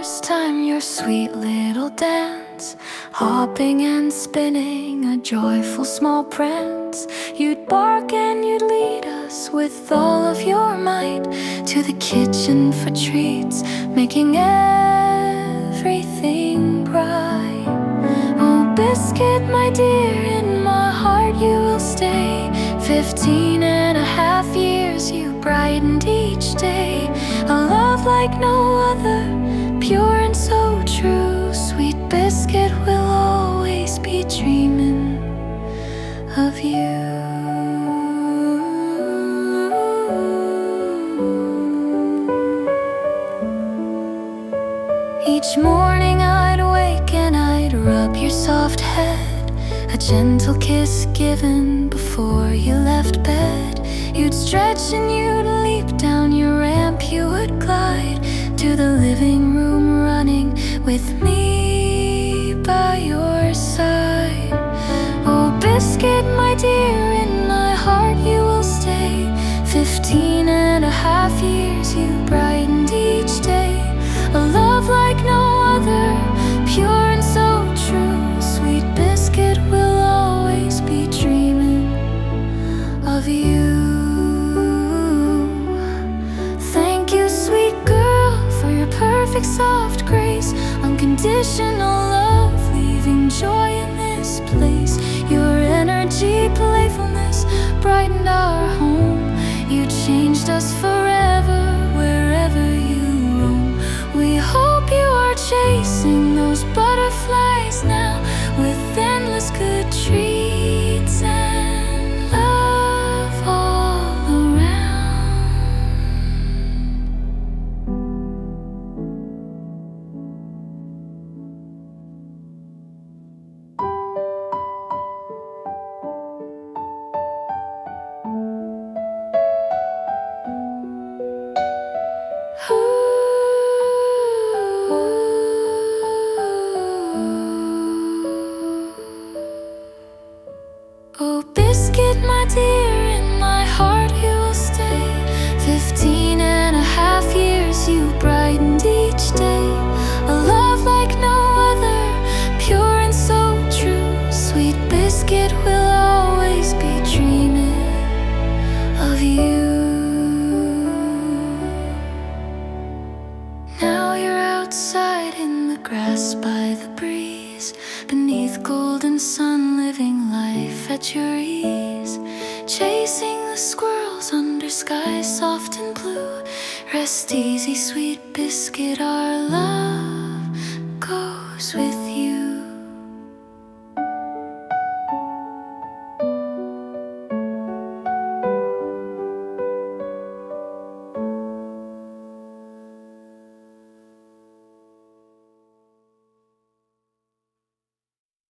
first time your sweet little dance, hopping and spinning, a joyful small prance. You'd bark and you'd lead us with all of your might to the kitchen for treats, making everything bright. Oh, Biscuit, my dear, in my heart you will stay. 15 and a half years you brightened each day. A love like no other, pure and so true. Sweet Biscuit will always be dreaming of you. Each morning I'd wake and I'd rub your soft head, a gentle kiss given before you left bed. You'd stretch and you'd leap down your ramp, you would glide to the living room, running with me by your side. Oh, Biscuit, my dear, in my heart you will stay. 15 and a half years you brightened each day. A love like no other, pure and so true. Sweet Biscuit will always be dreaming of you. Thank you, sweet girl, for your perfect soft grace, unconditional love, leaving joy in this place. Your energy, playfulness brightened our home. You changed us forever, wherever you roam. We hope you are chasing those butterflies now, with endless good treats and love all around. Oh, Biscuit, my dear, in my heart you will stay. 15 and a half years you brightened each day. A love like no other, pure and so true. Sweet Biscuit will always be dreaming of you. Now you're outside in the grass by the breeze, beneath golden sun, living life at your ease, chasing the squirrels under skies soft and blue. Rest easy, sweet Biscuit, our love goes with you.